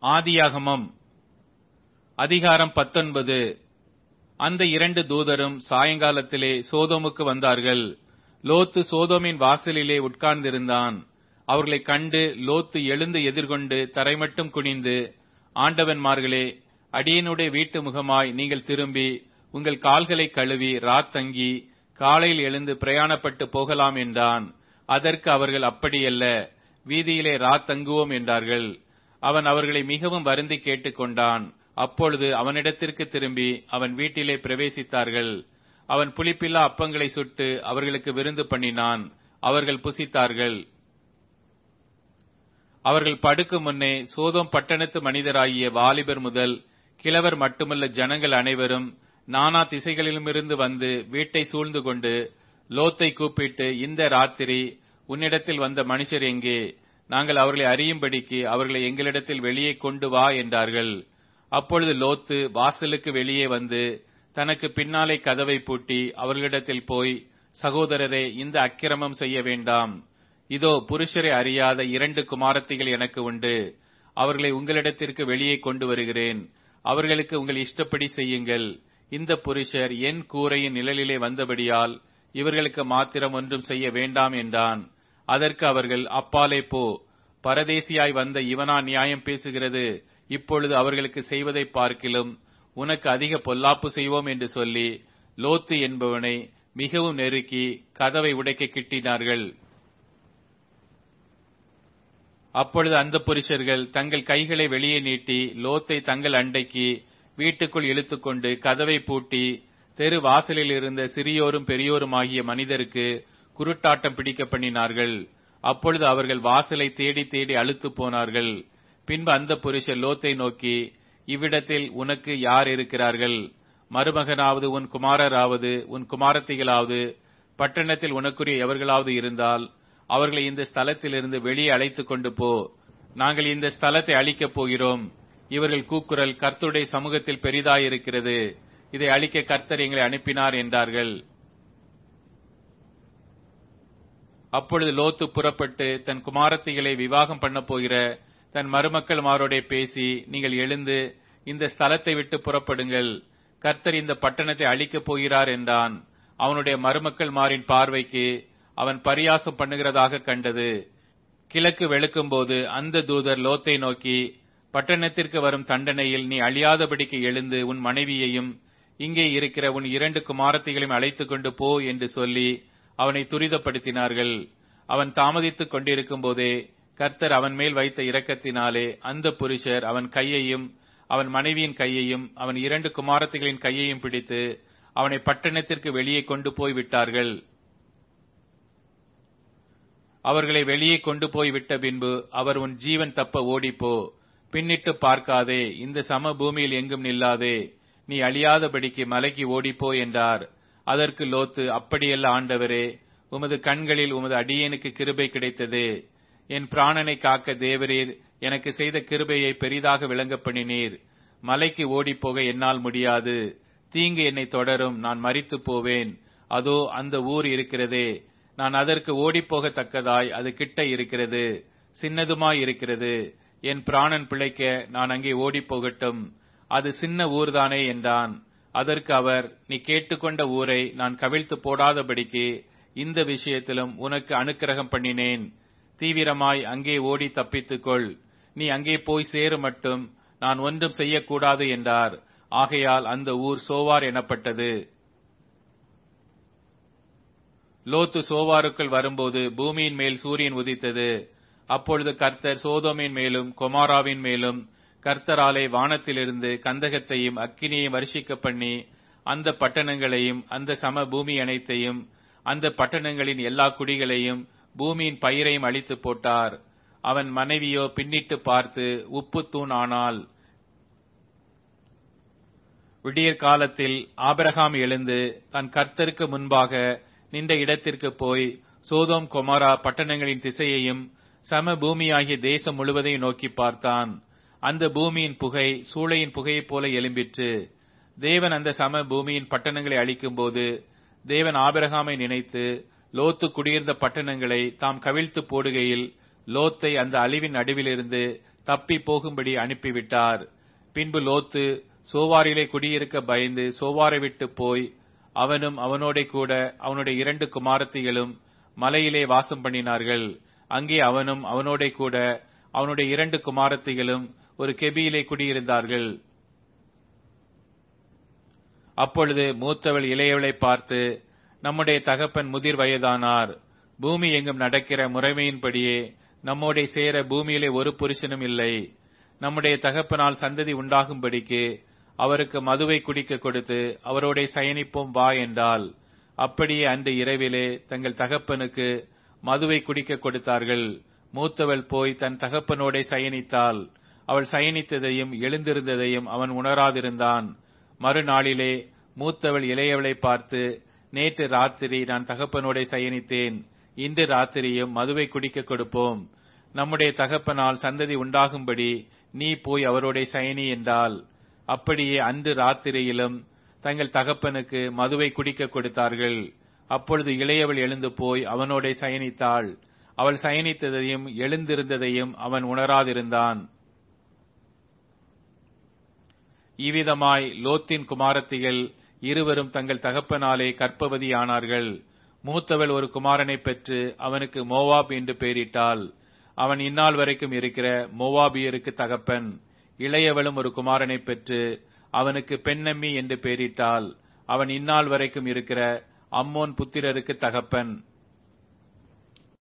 ஆதியாகமம் அதிகாரம் 19. அந்த இரண்டு தூதரும் சாயங்காலத்திலே சோதோமுக்கு வந்தார்கள். லோத்து சோதோமின் வாசலிலே உட்கார்ந்திருந்தான். அவர்களைக் கண்டு லோத்து எழுந்து எதிர்கொண்டு தரைமட்டும் குனிந்து, ஆண்டவன்மார்களே, அடியனுடைய வீட்டு முகமாய் நீங்கள் திரும்பி உங்கள் கால்களை கழுவி ராத்தங்கி காலையில் எழுந்து பிரயாணப்பட்டு போகலாம் என்றான். அதற்கு அவர்கள், அப்படியல்ல, வீதியிலே ராத்தங்குவோம் என்றார்கள். அவன் அவர்களை மிகவும் வருந்தி கேட்டுக்கொண்டான். அப்பொழுது அவனிடத்திற்கு திரும்பி அவன் வீட்டிலே பிரவேசித்தார்கள். அவன் புளிப்பில்லா அப்பங்களை சுட்டு அவர்களுக்கு விருந்து பண்ணினான். அவர்கள் புசித்தார்கள். அவர்கள் படுக்கும் முன்னே சோதோம் பட்டணத்து மனிதராகிய வாலிபர் முதல் கிழவர் மட்டுமல்ல, ஜனங்கள் அனைவரும் நானா திசைகளிலுமிருந்து வந்து வீட்டை சூழ்ந்து கொண்டு லோத்தை கூப்பிட்டு, இந்த ராத்திரி உன்னிடத்தில் வந்த மனுஷர் எங்கே? நாங்கள் அவர்களை அறியும்படிக்கு அவர்களை எங்களிடத்தில் வெளியே கொண்டு வா என்றார்கள். அப்பொழுது லோத்து வாசலுக்கு வெளியே வந்து தனக்கு பின்னாலே கதவை பூட்டி அவர்களிடத்தில் போய், சகோதரரே, இந்த அக்கிரமம் செய்ய வேண்டாம். இதோ புருஷரை அறியாத 2 குமாரத்திகள் எனக்கு உண்டு. அவர்களை உங்களிடத்திற்கு வெளியே கொண்டு வருகிறேன். அவர்களுக்கு உங்கள் இஷ்டப்படி செய்யுங்கள். இந்த புருஷர் என் கூரையின் நிழலிலே வந்தபடியால் இவர்களுக்கு மாத்திரம் ஒன்றும் செய்ய வேண்டாம் என்றான். அதற்கு அவர்கள், அப்பாலே போ, பரதேசியாய் வந்த இவனா நியாயம் பேசுகிறது? இப்பொழுது அவர்களுக்கு செய்வதை பார்க்கிலும் உனக்கு அதிக பொல்லாப்பு செய்வோம் என்று சொல்லி லோத்து என்பவனை மிகவும் நெருக்கி கதவை உடைக்க கிட்டினார்கள். அப்பொழுது அந்த புருஷர்கள் தங்கள் கைகளை வெளியே நீட்டி லோத்தை தங்கள் அண்டைக்கு வீட்டுக்குள் இழுத்துக்கொண்டு கதவை பூட்டி தெரு வாசலில் இருந்த சிறியோரும் பெரியோருமாகிய மனிதருக்கு குருட்டாட்டம் பிடிக்க பண்ணினார்கள். அப்பொழுது அவர்கள் வாசலை தேடி தேடி அலுத்து போனார்கள். பின்பு அந்த புருஷர் லோத்தை நோக்கி, இவ்விடத்தில் உனக்கு யார் இருக்கிறார்கள்? மருமகனாவது உன் குமாரராவது உன் குமாரத்திகளாவது பட்டணத்தில் உனக்குரிய எவர்களாவது இருந்தால் அவர்களை இந்த ஸ்தலத்திலிருந்து வெளியே அழைத்துக் கொண்டு போ. நாங்கள் இந்த ஸ்தலத்தை அழிக்கப் போகிறோம். இவர்கள் கூக்குரல் கர்த்தருடைய சமூகத்தில் பெரிதாயிருக்கிறது. இதை அழிக்க கர்த்தர் எங்களை அனுப்பினார் என்றார்கள். அப்பொழுது லோத்து புறப்பட்டு தன் குமாரத்திகளை விவாகம் பண்ண போகிற தன் மருமக்கள்மாரோடே பேசி, நீங்கள் எழுந்து இந்த ஸ்தலத்தை விட்டு புறப்படுங்கள். கர்த்தர் இந்த பட்டணத்தை அழிக்கப் போகிறார் என்றான். அவனுடைய மருமக்கள்மாரின் பார்வைக்கு அவன் பரியாசம் பண்ணுகிறதாக கண்டது. கிழக்கு வெளுக்கும்போது அந்த தூதர் லோத்தை நோக்கி, பட்டணத்திற்கு வரும் தண்டனையில் நீ அழியாதபடிக்கு எழுந்து உன் மனைவியையும் இங்கே இருக்கிற உன் 2 குமாரத்திகளையும் அழைத்துக் கொண்டு போ என்று சொல்லி அவனை துரிதப்படுத்தினார்கள். அவன் தாமதித்துக் கொண்டிருக்கும் போதே கர்த்தர் அவன் மேல் வைத்த இரக்கத்தினாலே அந்த புருஷர் அவன் கையையும் அவன் மனைவியின் கையையும் அவன் 2 குமாரத்திகளின் கையையும் பிடித்து அவனை பட்டணத்திற்கு வெளியே கொண்டு போய் விட்டார்கள். அவர்களை வெளியே கொண்டு போய் விட்ட பின்பு அவர், உன் ஜீவன் தப்ப ஓடிப்போ, பின்னிட்டு பார்க்காதே, இந்த சம பூமியில் எங்கும் நில்லாதே, நீ அழியாதபடிக்கு மலைக்கு ஓடிப்போ என்றார். அதற்கு லோத்து, அப்படியல்ல ஆண்டவரே, உமது கண்களில் உமது அடியேனுக்கு கிருபை கிடைத்தது. என் பிராணனை காக்க தேவரீர் எனக்கு செய்த கிருபையை பெரிதாக விளங்க பண்ணினீர். மலைக்கு ஓடிப்போக என்னால் முடியாது. தீங்கு என்னை தொடரும், நான் மரித்து போவேன். அதோ அந்த ஊர் இருக்கிறதே, நான் அதற்கு ஓடிப்போகத்தக்கதாய் அது கிட்ட இருக்கிறது, சின்னதுமாய் இருக்கிறது. என் பிராணன் பிழைக்க நான் அங்கே ஓடிப்போகட்டும், அது சின்ன ஊர்தானே என்றான். அதற்கு அவர், நீ கேட்டுக்கொண்ட ஊரை நான் கவிழ்த்து போடாதபடிக்கு இந்த விஷயத்திலும் உனக்கு அனுக்கிரகம் பண்ணினேன். தீவிரமாய் அங்கே ஓடி தப்பித்துக்கொள். நீ அங்கே போய் சேரு மட்டும் நான் ஒன்றும் செய்யக்கூடாது என்றார். ஆகையால் அந்த ஊர் சோவார் எனப்பட்டது. லோத்து சோவாருக்குள் வரும்போது பூமியின் மேல் சூரியன் உதித்தது. அப்பொழுது கர்த்தர் சோதோமின் மேலும் கொமாராவின் மேலும் கர்த்தராலே வானத்திலிருந்து கந்தகத்தையும் அக்கினியையும் வருஷிக்க பண்ணி அந்த பட்டணங்களையும் அந்த சம பூமி அனைத்தையும் அந்த பட்டணங்களின் எல்லா குடிகளையும் பூமியின் பயிரையும் அழித்து போட்டார். அவன் மனைவியோ பின்னிட்டு பார்த்து உப்பு தூண் ஆனாள். விடியற் காலத்தில் ஆபிரகாம் எழுந்து தன் கர்த்தருக்கு முன்பாக நின்ற இடத்திற்கு போய் சோதோம் கொமாரா பட்டணங்களின் திசையையும் சம பூமியாகிய தேசம் முழுவதையும் நோக்கி பார்த்தான். அந்த பூமியின் புகை சூளையின் புகையைப் போல எழும்பிற்று. தேவன் அந்த சம பூமியின் பட்டணங்களை அழிக்கும் போது தேவன் ஆபிரகாமை நினைத்து லோத்து குடியிருந்த பட்டணங்களை தாம் கவிழ்த்து போடுகையில் லோத்தை அந்த அழிவின் நடுவிலிருந்து தப்பி போகும்படி அனுப்பிவிட்டார். பின்பு லோத்து சோவாரிலே குடியிருக்க பயந்து சோவாரை விட்டு போய் அவனும் அவனோட கூட அவனுடைய 2 குமாரத்திகளும் மலையிலே வாசம் பண்ணினார்கள். அங்கே அவனும் அவனோட கூட அவனுடைய 2 குமாரத்திகளும் ஒரு கெபியிலே குடியிருந்தார்கள். அப்பொழுது மூத்தவள் இளையவளை பார்த்து, நம்முடைய தகப்பன் முதிர் வயதானார். பூமி எங்கும் நடக்கிற முறைமையின்படியே நம்மோட சேர பூமியிலே ஒரு புருஷனும் இல்லை. நம்முடைய தகப்பனால் சந்ததி உண்டாகும்படிக்கு அவருக்கு மதுவை குடிக்க கொடுத்து அவரோட சயனிப்போம் வா என்றாள். அப்படியே அன்று இரவிலே தங்கள் தகப்பனுக்கு மதுவை குடிக்க கொடுத்தார்கள். மூத்தவள் போய் தன் தகப்பனோட சயனித்தாள். அவள் சயனித்ததையும் எழுந்திருந்ததையும் அவன் உணராதிருந்தான். மறுநாளிலே மூத்தவள் இளையவளை பார்த்து, நேற்று ராத்திரி நான் தகப்பனோட சயனித்தேன். இன்று ராத்திரியும் மதுவை குடிக்க கொடுப்போம். நம்முடைய தகப்பனால் சந்ததி உண்டாகும்படி நீ போய் அவரோட சயனி என்றாள். அப்படியே அன்று ராத்திரியிலும் தங்கள் தகப்பனுக்கு மதுவை குடிக்க கொடுத்தார்கள். அப்பொழுது இளையவள் எழுந்து போய் அவனோட சயனித்தாள். அவள் சயனித்ததையும் எழுந்திருந்ததையும் அவன் உணராதிருந்தான். இவ்விதமாய் லோத்தின் குமாரத்திகள் இருவரும் தங்கள் தகப்பனாலே கர்ப்பவதியானார்கள். மூத்தவள் ஒரு குமாரனை பெற்று அவனுக்கு மோவாப் என்று பெயரிட்டாள். அவன் இந்நாள் வரைக்கும் இருக்கிற மோவாபியருக்கு தகப்பன். இளையவளும் ஒரு குமாரனை பெற்று அவனுக்கு பென்னம்மி என்று பெயரிட்டாள். அவன் இந்நாள் வரைக்கும் இருக்கிற அம்மோன் புத்திரருக்கு தகப்பன்.